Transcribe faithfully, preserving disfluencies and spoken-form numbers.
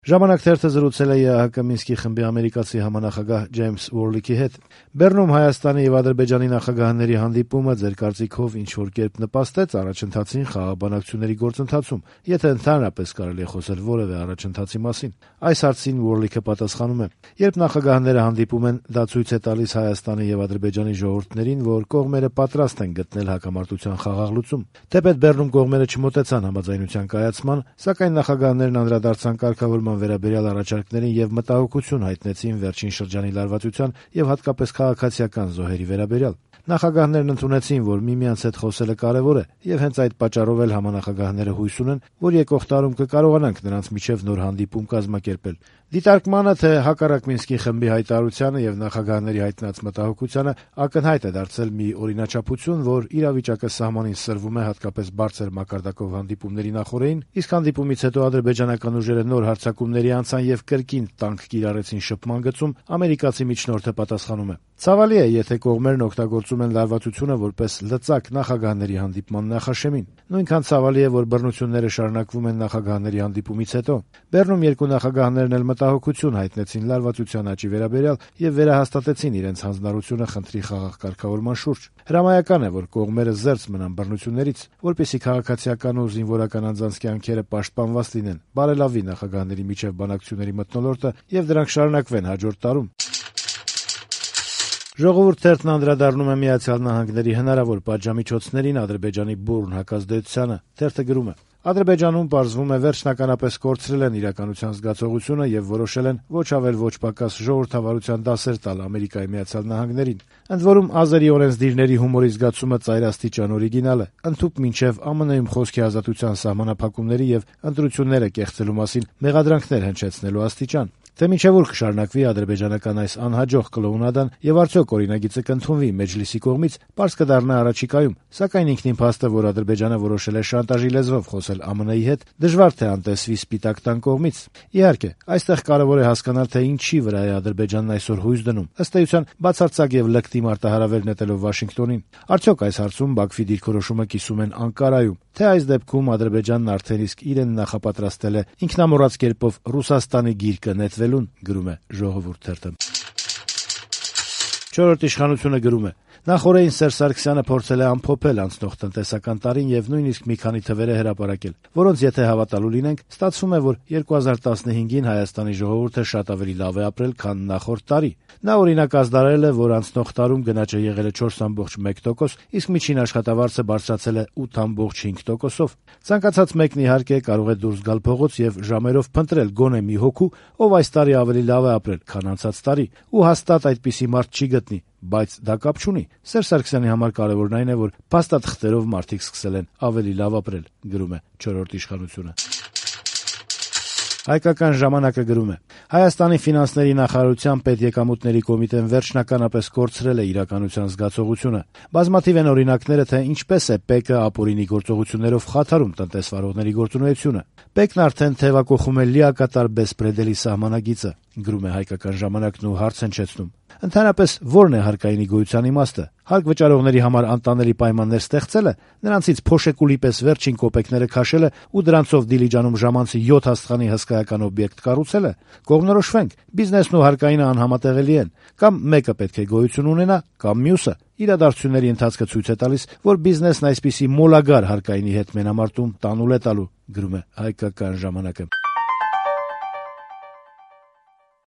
Ժամանակ թերթը զրուցել է ԵԱՀԿ Մինսկի խմբի ամերիկացի համանախագահ Ջեյմս Ուորլիքի հետ։ Բեռնում Հայաստանի եւ Ադրբեջանի նախագահների հանդիպումը ձեր կարծիքով ինչ-որ կերպ նպաստեց առաջընթացին խաղաղաբանակցությունների գործընթացում, եթե ընդհանրապես կարելի է խոսել որևէ առաջընթացի մասին։ Այս հարցին Ուորլիքը պատասխանում է. Երբ նախագահները հանդիպում են, դա ցույց է տալիս Հայաստանի եւ Ադրբեջանի ժողովուրդներին, որ կողմերը պատրաստ են գտնել հակամարտության խաղաղ լուծում։ Թեպետ Բեռնում կողմերը չմոտեցան համաձայնության կայացման, սակայն նախագահներն անդրադարձան կարգավորման վերաբերյալ առաջարկներին եւ մտահոգություն հայտնեցին վերջին շրջանի լարվածության եւ հատկապես քաղաքացիական զոհերի վերաբերյալ։ Նախագահներն ընդունեցին, որ միմյանց հետ խոսելը կարեւոր է, եւ հենց այդ պատճառով էլ համանախագահները հույս ունեն, որ եկող տարում կկարողանանք նրանց միջև նոր հանդիպում կազմակերպել։ Դիտարկմանը, թե հակառակ Մինսկի խմբի հայտարարությանը եւ նախագահների հայտնած մտահոգությանը ակնհայտ է դարձել մի օրինաչափություն, որ իրավիճակը սահմանին սրվում է հատկապես բարձր մակարդակով հանդիպումների նախօրեին, իսկ հանդիպումից հետո ադրբեջանական ուժերը նոր հարձակումների անցան եւ կրկին տանկ կիրառեցին շփման գծում, ամերիկացի միջնորդը պատասխանում է. Ցավալի է, եթե կողմերն օգտագործում են լարվածությունը որպես լծակ նախագահների հանդիպման նախաշեմին։ Նույնքան ցավալի է, որ բռնությունները շարունակվում են նախագահների հանդիպումից հետո։ Բեռնում երկու նախագահներն էլ մտահոգություն հայտնեցին լարվածության աճի վերաբերյալ եւ վերահաստատեցին իրենց հանձնառությունը խնդրի խաղաղ կարգավորման շուրջ։ Հրամայական է, որ կողմերը զերծ մնան բռնություններից, որպեսզի քաղաքացիական ու զինվորական անձանց կյանքերը պաշտպանված լինեն, բարելավի նախագահների միջև բանակցությունների մթնոլորտը եւ դրանք շարունակվեն հաջորդ տարում։ Ժողովուրդ թերթն անդրադառնում է Միացյալ Նահանգների հնարավոր պատժամիջոցներին Ադրբեջանի բուռն հակազդեցությանը։ Թերթը գրում է. Ադրբեջանում պարզվում է վերջնականապես կորցրել են իրականության զգացողությունը եւ որոշել են ոչ ավել ոչ պակաս ժողովրդավարության դասեր տալ Ամերիկայի Միացյալ Նահանգներին։ Ընդ որում Ազերի օրենսդիրների հումորի զգացումը ծայրաստիճան օրիգինալ է, ընդհուպ մինչև ԱՄՆ-ում խոսքի ազատության սահմանափակումների եւ ընտրությունները կեղծելու մասին մեղադրանքներ հնչեցնելու աստիճան։ Թե մինչև ուր կշարունակվի ադրբեջանական այս անհաջող կլոունադան եւ արդյոք օրինագիծը կընդունվի Մեջլիսի կողմից, պարզ կդառնա առաջիկայում, սակայն ինքնին փաստ է, որ Ադրբեջանը որոշել է շանտաժի լեզվով խոսել ԱՄՆ-ի հետ, դժվար թե անտեսվի սպիտակ տան կողմից։ Իհարկե, այստեղ կարևոր է հասկանալ, թե ինչի վրա է Ադրբեջանն այսօր հույս դնում։ Ըստ էության, բացարձակ եւ լկտի մարտահրավեր նետելով Վաշինգտոնին, արդյոք այս հարցում Բաքվի դիրքորոշումը կիսում են Անկարայում, թե այս դեպքում Ադրբեջանն արդեն իսկ իրեն նախապատրաստել է ինքնամոռաց կերպով Ռուսաստանի գիրկը նետվելուն, գրում է Ժողովուրդ թերթը։ Չորրորդ իշխանությունը գրում է. Նախօրեին Սերժ Սարգսյանը փորձել է ամփոփել անցնող տնտեսական տարին եւ նույնիսկ մի քանի թվեր է հրապարակել, որոնց եթե հավատալու լինենք, ստացվում է, որ երկու հազար տասնհինգին Հայաստանի ժողովուրդը շատ ավելի լավ է ապրել, քան նախորդ տարի։ Նա օրինակ ազդարել է, որ անցնող տարում գնաճը եղել է չորս կόμma մեկ տոկոս, իսկ միջին աշխատավարձը բարձրացել է ութ կόμma հինգ տոկոսով։ Ցանկացած մեկն իհարկե կարող է դուրս գալ փողոց եւ ժամերով փնտրել գոնե մի հոգու, ով այս տարի ավելի լավ է ապրել, քան անցած տարի, ու հաստատ այդպիսի մարդ չի գտնի, բայց դա կապ չունի։ Սերժ Սարգսյանի համար կարևորն այն է, որ փաստաթղթերով մարդիկ սկսել են ավելի լավ ապրել, գրում է չորրորդ իշխանությունը։ Հայկական ժամանակը գրում է. Հայաստանի ֆինանսների նախարարության պետեկամուտների կոմիտեն վերջնականապես կորցրել է իրականության զգացողությունը։ Բազմաթիվ են օրինակները, թե ինչպես է ՊԵԿ-ը ապօրինի գործողություններով խաթարում տնտեսվարողների գործունեությունը։ ՊԵԿ-ն արդեն թեւակոխում է լիակատար բեսպրեդելի սահմանագիծը, գրում է Հայկական ժամանակն ու հարց հնչեցնում. Ընդհանրապես ո՞րն է հարկայինի գոյության իմաստը։ Հարկ վճարողների համար անտանելի պայմաններ ստեղծելը, նրանցից փոշեկուլի պես վերջին կոպեկները քաշելը ու դրանցով Դիլիջանում ժամանցի յոթ աստղանի հսկայական օբյեկտ կառուցելը։ Կողմնորոշվենք, բիզնեսն ու հարկայինը անհամատեղելի են, կամ մեկը պետք է գոյություն ունենա, կամ մյուսը։ Իրադարձությունների ընթացքը ցույց է տալիս, որ բիզնեսն այսպիսի մոլագար հարկայինի հետ մենամարտում տանուլ է տալու, գրում է Հայկական ժամանակը։